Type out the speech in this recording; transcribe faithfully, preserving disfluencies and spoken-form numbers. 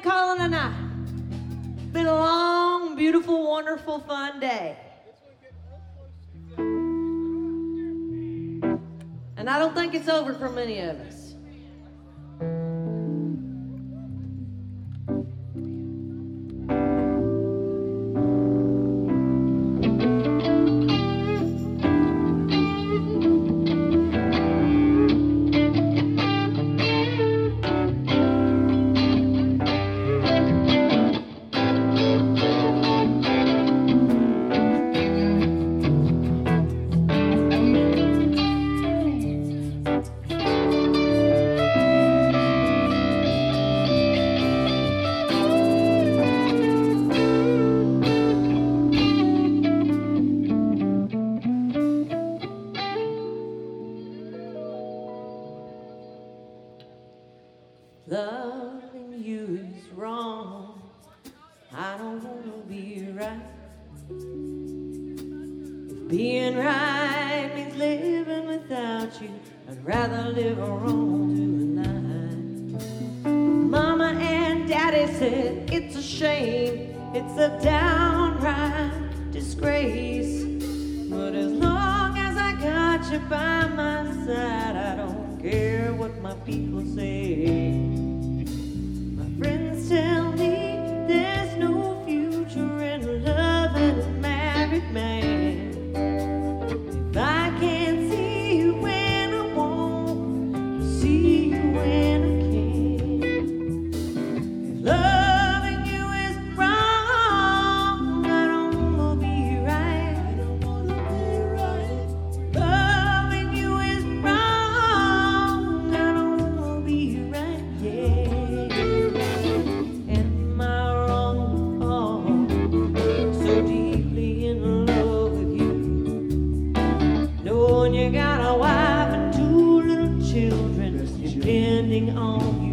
and call it a night. Been a long, beautiful, wonderful, fun day. And I don't think it's over for many of us. Loving you is wrong. I don't want to be right. If being right means living without you, I'd rather live wrong tonight. Mama and Daddy said it's a shame, it's a downright disgrace. But as long as I got you by my side, I don't care what my people say. Friends tell me there's no future in loving a married man. If I can't see you when I want, I'll see you when I can. If loving you is wrong, I don't wanna be right. I don't wanna be right. Loving you is wrong, I don't wanna be right, yeah. You got a wife and two little children depending on you.